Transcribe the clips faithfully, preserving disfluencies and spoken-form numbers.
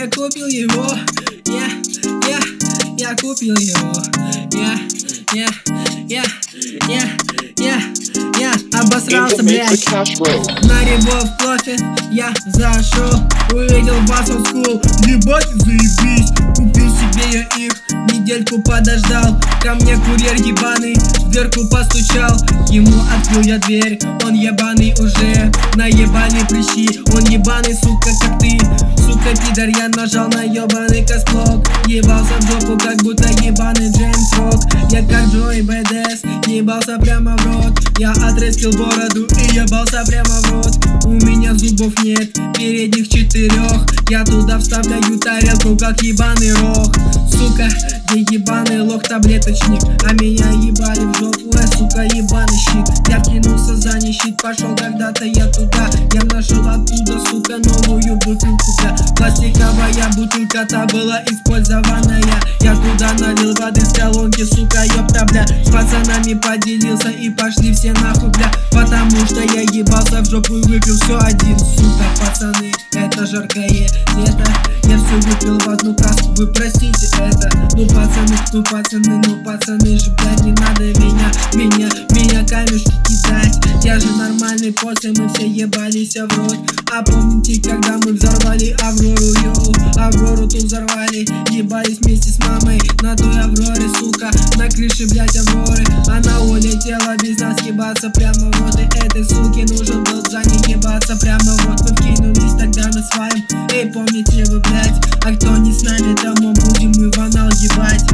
я купил его, я, я, я купил его, я, я, я, я, я, я обосрался, блядь. На Рябов кофе я зашел, увидел Басов Скул, ебать, заебись, купил себе я их, недельку подождал, ко мне курьер ебаный в дверку постучал, ему открыл я дверь, он ебаный уже, на ебаные прыщи, он ебаный, сука, как ты, сука, пидор, я нажал на ебаный косплок, ебался в жопу, как будто ебаный Джеймс Рок, я как Джой Бэдэс, ебался прямо в рот, я отрастил бороду и ебался прямо в рот, у меня зубов нет, передних четырех, я туда вставляю тарелку, как ебаный рог, сука, я ебаный лох-таблеточник, а меня ебали в жопу, э, сука, ебаный щит, я кинулся за нищит, пошел когда-то я туда, я нашел оттуда, сука, новую бутылку, бля, пластиковая бутылка, та была использованная, я туда налил воды с колонки, сука, ёпта, бля, с пацанами поделился и пошли все нахуй, бля, потому что я ебался в жопу и выпил все один, сука, пацаны, это жаркое лето, я все выпил в одну каску, вы простите это, ну пацаны, ну пацаны, ну пацаны же, блядь, не надо меня, меня, меня камешки кидать, я же нормальный, после мы все ебались в рот, а помните, когда мы взорвали Аврору, йоу, Аврору ту взорвали, ебались вместе с мамой на той Авроре, сука, на крыше, блядь, Авроры, она улетела без нас ебаться прямо в рот, и этой суке нужен был за не ебаться прямо в рот, мы вкинулись тогда на своим, эй, помните вы, блядь, а кто не с нами, тому будем мы в анал ебать.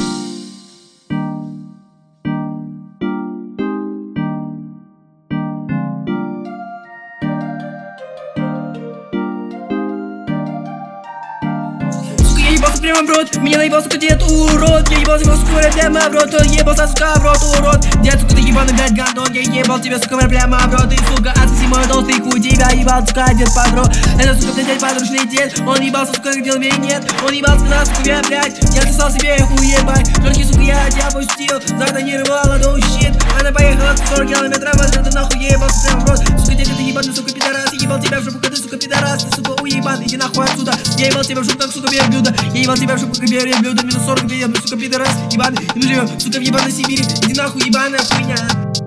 Я ебался прямо в рот, меня наебал, сука, дед, урод. Я ебался его, сука, прямо в рот. Он ебался, сука, в рот, урод. Дед, сука, ты ебаный, блядь, гандон. Я ебал тебя, сука, прямо в рот. И, сука, отсоси мой толстый хуй, тебя ебал, сука, дед, подрот. Это, сука, блядь, подручный дед. Он ебался, сука, как делал меня нет. Он ебался, когда, сука, я, блядь, я сосал себе хуй, ебать. Жорки, сука, я тебя пустил, затонировала до щит. Она поехала сорок километров, а ты нахуй ебался прямо в рот. Сука, дед, ты ебаный, сука, пидорас. Я ебал тебя в жопу, когда ты, сука, пидорас. Ты, сука, уебан, иди нахуй отсюда. Я ебал тебя в жопу, как, сука, верблюда. Я ебал тебя в жопу, как верблюда. Минус сорок, где я, сука, пидорас, ебаный. И мы живем, сука, в ебаной Сибири. Иди нахуй, ебаная хуйня.